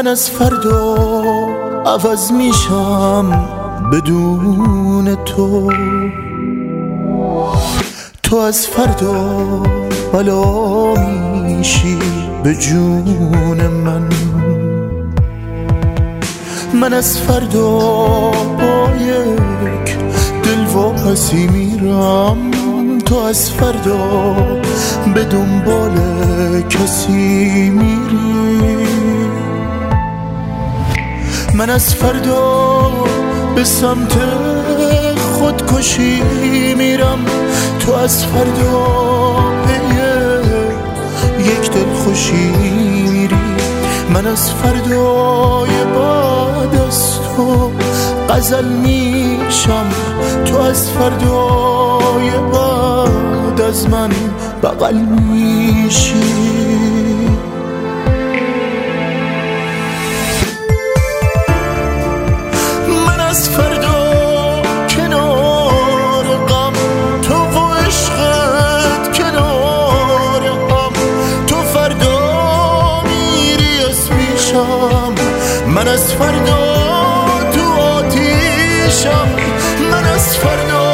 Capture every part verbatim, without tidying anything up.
من از فردا عوض میشم بدون تو، تو از فردا بلا میشی به جون من. من از فردا با یک دل واپسی میرم، تو از فردا به دنبال کسی میری. من از فردا به سمت خودکشی میرم، تو از فردا به یک دل خوشی میری. من از فردای بعد از تو غزل میشم، تو از فردای بعد از من بغل میشی. من از فردا کنار غم، تو و عشقت کنار هم، تو فردا میری از پیشم. من از فردا تو آتیشم، من از فردا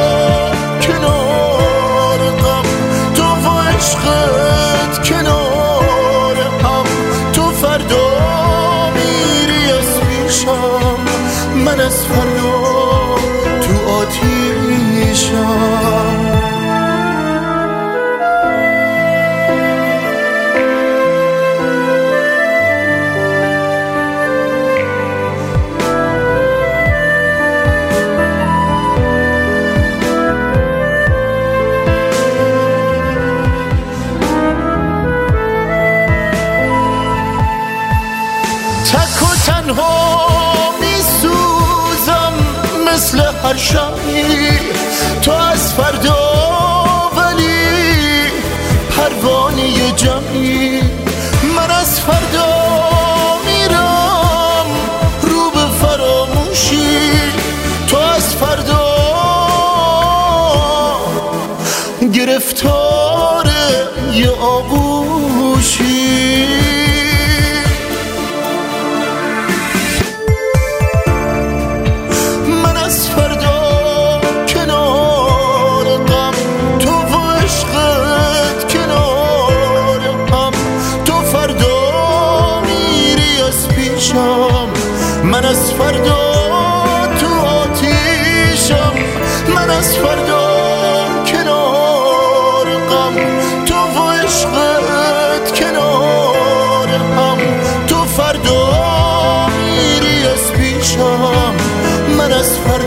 کنار غم، تو و عشقت کنار هم، تو فردا میری از پیشم. من از فردا تو آتیشم. تک و تنها میسوزم مثل هر شمی، تو از فردا ولی پروانه جمعی. من از فردا میرم رو به فراموشی، تو از فردا گرفتار یه آغوشی. من از فردا تو آتیشم، من از فردا کنار غم، تو و عشقت کنار هم، تو فردا میری از پیشم. من از فردا